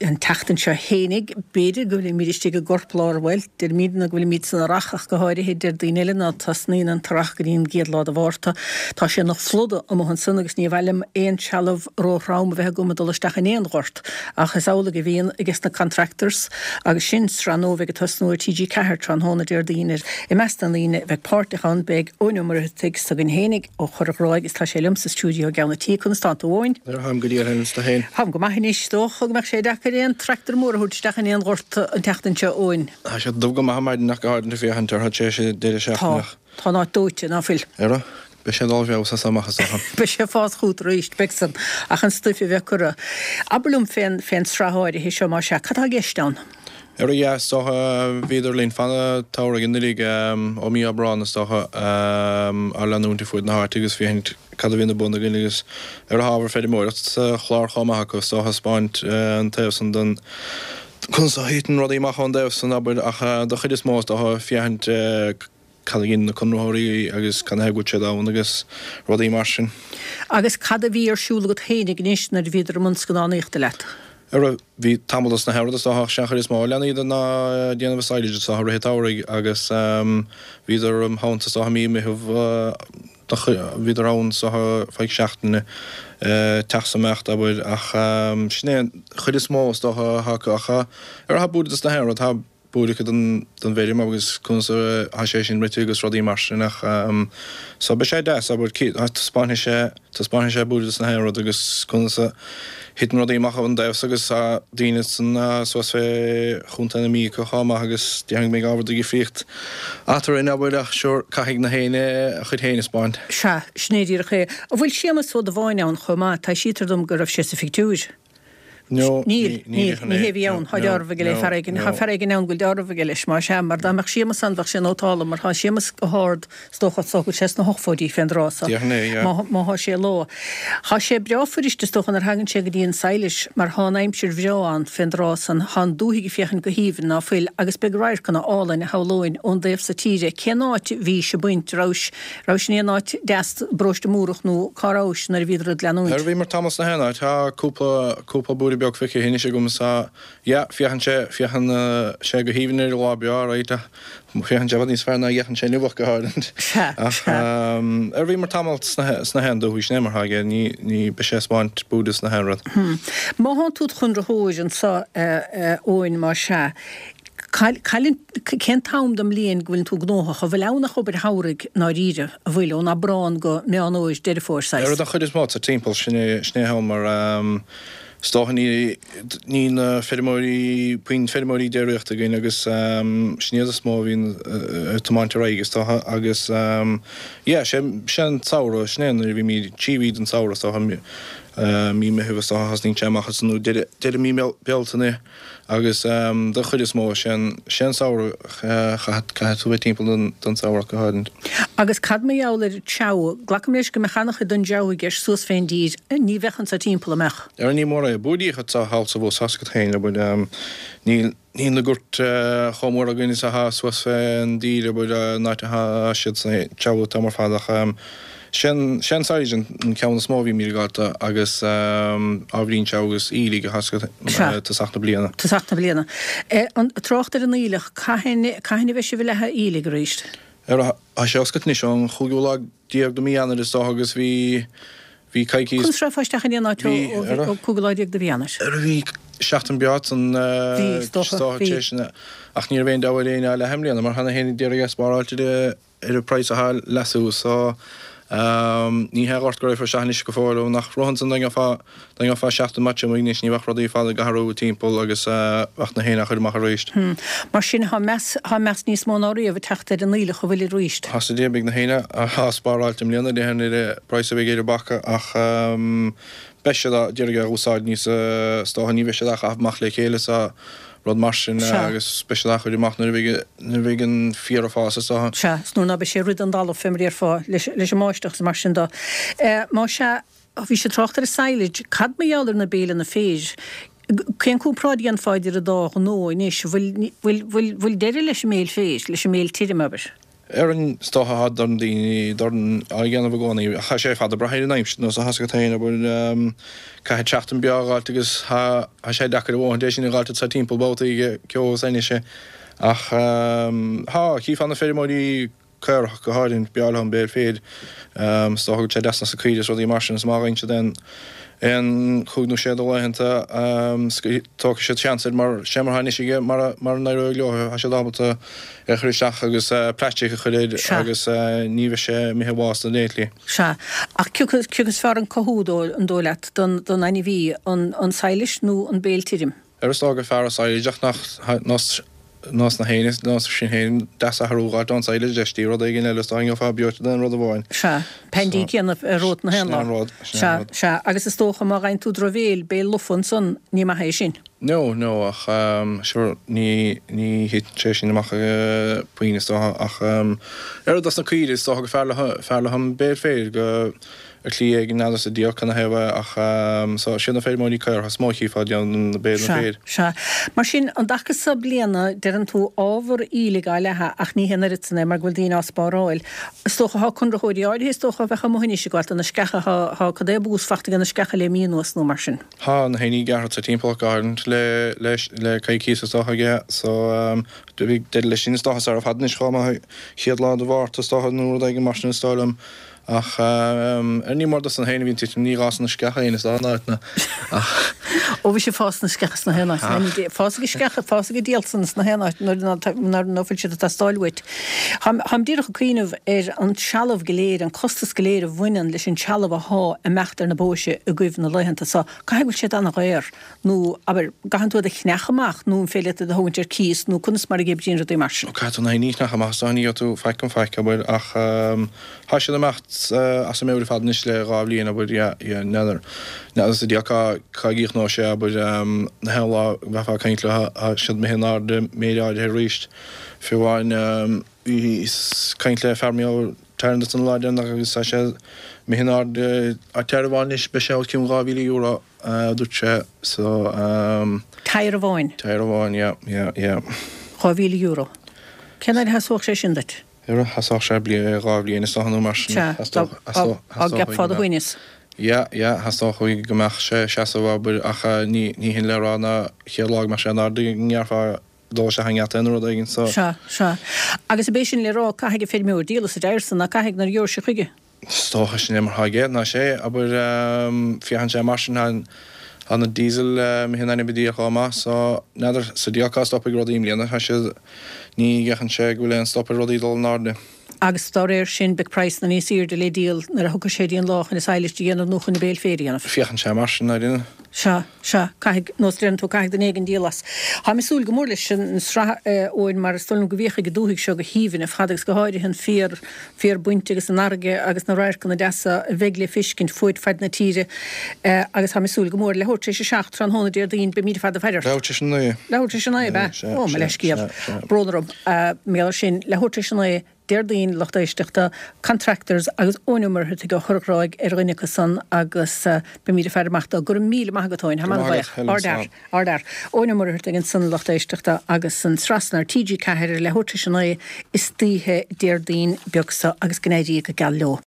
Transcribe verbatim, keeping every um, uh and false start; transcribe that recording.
an tatan se hénig beidir go míiste go gorplárhil, der mína go mí san rachach go háir héidir daile ná tasnaí an trachgarín géad lá a bhharta, tá sé nach floda am an sunnagus ní bhheilm éon sealamh rórám bheith go dulaisteach in éon ghort, ach is ála go bhíon agus na contractors agus sin sranó bheith go tasnúir T G Ceathair tran hána déir daoine i meastan líine bheith páirrtaán beag ónumar tuig sa gin hénig ó chorráig is tá sé lim sa stúdio geanna tí chun sta bháin. Ar ham go dtíar hen sta héin. Ham go maithníos tóch go meach sé dechar éon tractor mór thuisteach in éon ghort an teachtainse óin. Tá sé dubh go maithamaid nach go háidir fé tar hat sé sé déidir seach. Tá ná dóite ná fil. Era? Be sé dal bheith sa samachchas acham. Be sé fás chuút ríist besan ach an stufi bheith cura. Abalum féin féin sráthir hí seo má se catá geisteán. Er ja stocha viidir lín fanna tára ginnig ó mí abrán stocha alla núnti fuid na hátigus fi hent cad a vinna bunda ginnigus ar haver feidir mór chlár chomach stocha spáint an tefsan den kunsa hiten rodí mach an defsan aber ach do chidis más a fihent cadginn na conróirí agus can heú sé dáhan agus rodí mar sin. Agus cad a bhí ar siúla go hénig níos na viidir mun scanáíochtta leit. Er vi tamadas na herdas a seachar is máil í na déanamh saide sa rétáig agus viidir um háanta sa mí me heh viidir an sa feig seachtainna teachsamecht a bud ach sné chud is más ha acha ar ha búd na her ha búdig den den véidir agus kun ha sé sin rétugus rodí marsinach so be sé de a bud ki Spáine sé tá Spáine sé búd na her agus kun hitten rodí mach an def agus a díine san so fé chunta mí go chama agus deang mé ábhar go fríocht atar in abud ach seúr caiigh na héine a chud héine Spáint. Se snéidir ché a bhfuil siamas fó de bháine an chomá tá sítar dom gur raibh sé sa fictúir. No, Níl níl ní heh ann ha dearbh go le fergin ha fergin an goil dearbh go leis mar sem mar dáach siamas anbach sin ótála mar há siamas go hád stochad so go sé na hochfódí féin rása má há sé lá. Tá sé breáfuiriste stochan ar hagann sé go dtíon sailis mar há aimimsir bheáán féin rásan há dúhiigh fiochan go híhann ná fuil agus be rair chuna álainn a hálóin ón déobh sa tíre cenáit hí se buint rás rás níonáit deast brosta múrach nó carás nar bhíidir leanúint. Er bhí mar Thomas na hena tá cúpla cúpla búri beag fiche hinine sé gom sa ja fiochan sé fiochan sé go híhann ar lá beá ráite fiochan sé níos fearna dhéchan sé nuhah go háint. Er bhí mar tamalt sna hen do húis némar haige ní ní be sé Spáint búdas na henrad. Má há túd chun rathóis an sa óin mar se. Cailín cén tám dom líon bhfuil tú gnócha a bhfuil annach obair háraigh ná ríide a bhfuil ón abrán go meanóis deidir fórsa. Er a chud is má a timppel sinné snéha mar Stohan ní ní fermorí puin fermorí déirecht a gin agus snéad a smó hín tomáinte raigus agus sé sé saora snéan bhí mí tíhíd an saora mí me heh hasning teachchas nó de mí beltainna agus de chud is mó sin sin saora tú timppel den saora go háint. Agus cad mé jouler teo glacham leis go mechanach don jou gur soos féin dír ní bhechan sa timppla meach. Er ní mór a búdí chu a há sa bh sascat héin bud ní ní na gurt chomór a gine a ha was fé an dír bud náit ha siid teo tamar fádach sin sin saigent an ceanna smóhí mí gáta agus ábhrín tegus ílí go hasca tasachna bliana. Tasachna bliana. An trochttar an ílech caihinna bheith se bhfuil lethe ílig ríist. Er a sé oscat níos an chuúla díag do mí anar is agus bhí hí caiicís. Chun sra fáisteach an áú ó cúgaláideag do bhíanas. Er bhí seachtain beat an stáisina ach níor bhéon dáhfuil éine le hemlíanana mar hena héna déir gas baráilte ar a preis a lesú so ní heart go raibh seanis go fáil nach rohansan dan fá dan fá seachtain mat níos ní bhach rodí fáil garú timppel agus bach na héna chuir mar réist. Mar sin ha mes níos mó áí a bh teachtar an íle go bhfuil ríist. Has dé na héine a háspáráiltim líanana dé hen de preis a bhéh géidir bacha ach beise deirige úsáid níos stáhan ní bheise a mach le chéile a rod marsin agus special chuidir mach na bhígan fi a fása sa. Se snúna be sé rud an dal fimir fá leis máisteach mar sin dá. Má se bhí sé trochttar a sailid cad mé jouler na béle na féis. Cén cúpráidí an fáidir a dá nó inis bhfuil deidir leis méil féis leis méil tiidir meber. Erin stocha had don die don again of goni ha sé fa brahéir neimst no has gotain bu ka het chachten beargus ha ha sé da wo dé sin gal sa team bot ke sein se ach ha hi fan fé modi keur go hard in bealham be féid sto sé das na sekri ro die martians mar eintje den en goed no sé lenta to sé chance mar sémmer han isige mar mar na lo ha sé da e chruach agus plastic chuid agus níve sé mé was netli. Se ach kugus far an cohúdó an dólet don don ein ví an an seilis nó an béiltírim. Er sta fer seach nach nos nás na héine ná sin hé de a harúá don seile detí rod gin eile ein fá beocht den rud bháin. Se pendí céanna rót na hen se agus is tócha mar rein tú drovéil bé lufan son ní ma hééis sin. No no ach ní ní hit sé sin amach puine ach er dat na cuiide is sto ferle ferle ham bé féir go a lí gin ná a dio kann heh ach sinna fé móí chuir ha smóí fá an bé féir. Se mar sin an dachas sa bliana der an tú ábhar illegáilethe ach ní henna ritsanna mar ghfuil dín áspáráil. Stocha ha chun choiríáid hé stocha bhecha mohinine se gáil an na scecha ha cadé bús fachta gan na scecha le míúas nó mar sin. Tá na héní gar sa timppla garden le leis le caiicí stochaige so du bhí de lei sin stochas ar hadnis chá chiad lá do bhhar stocha nó ag mar stálam ach er ní mar an héine vín ní ras na scecha is ána ó bhí sé fás na scechas na héna fáige scecha fáige díalsans na héna nófuil si a stáilhait. Ham díach chuoineh ar an sealamh goléir an costas goléir a bhainean leis sin sealamh a há a meachtar na bóise a gcuibh na leihananta sa caihfuil sé anna réir nó aber gahan tú a chnechaach nó féile a hóintir cíos nó chunas mar a géb dín a mar sin. Ca na ní nachach ní tú feicm feice bud ach há sé amacht as mé fad nis le ráblíon a bud nether. Ne sé diaá caigích ná sé bud na hela bhefa caiintle si mé hinná de méidir he riist fiúháin caiintle fermiá tean an láidir agus sé mé hinná a teháis be sé cím ráhíí úra dúse so Tair a bháin. Tair a bháin, ja, ja, ja. Ráhíle euro. Cenad hasóch sé sin dit? Er hasá sé bli ráblíon is an mar a gap fád a bhuiinis. Ja, ja, hasá chuig gomeach sé seaamhbur acha ní hin le rána chéadlág mar sé náarfa dó se hangat an ru ginn so. Se se. Agus a bééis sin le rá caiige fé méú díla a deirsan a caiigh nar jóor se chuige. Stocha sin immer hagé ná sé, aber fihan sé marsin han an a diesel mé hin ein bedí chama so neidir sa diaá stop rodíimlíanana ha se ní gechan sé gohfuil an stop rodídal náde. Agus stáir sin be price na níos ír de le díal nar a thugur séíon lách in is díanana nó chun béil féíanana. Fiochan sé mar sin na rinne. Se se nóstren tú caiig den éigen dílas. Ha me súl gomór leis sin sra óin mar stolum go bhícha go dúigh seo go híhann a fadagus go háidir hen fér fér buinte agus an arge agus na ráircan na desa bhegle fiscin fuid fed na tíre agus ha me súl gomór le hóirte sé seach tran hóna dír dín be míad fad a feidir. Leirte sin nu. Leirte sin nu be. Ó me leis cíamh. Brónarum mé sin le hóirte sin nu Deirdaín lechta isteachta contractors agus ónumar thu go chorráig ar rinnecha san agus be míidir fermachta gur míle magatáin ha ardar ardar ónumar gin san lechta isteachta agus san srasnar T G ceir le hóirte sin is títhe deirdaín beagsa agus gnéidí go gal leo.